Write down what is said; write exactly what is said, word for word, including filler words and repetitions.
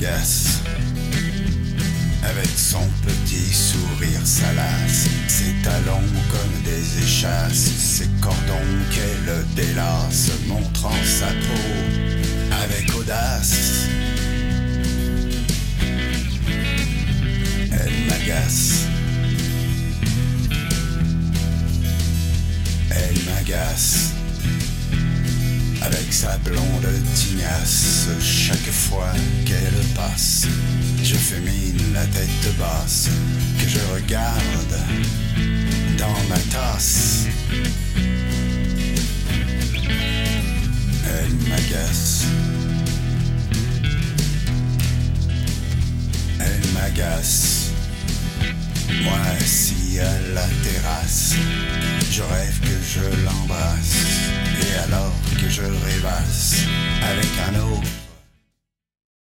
m'agace. Avec son petit sourire salace, ses talons comme des échasses, ses cordons qu'elle délace, montrant sa peau avec audace. Elle m'agace. Elle m'agace. Avec sa blonde tignasse, chaque fois qu'elle passe, je fais mine la tête basse, que je regarde dans ma tasse. Elle m'agace. Elle m'agace. Moi assis à la terrasse, je rêve que je l'embrasse, et alors que je rêvasse avec un autre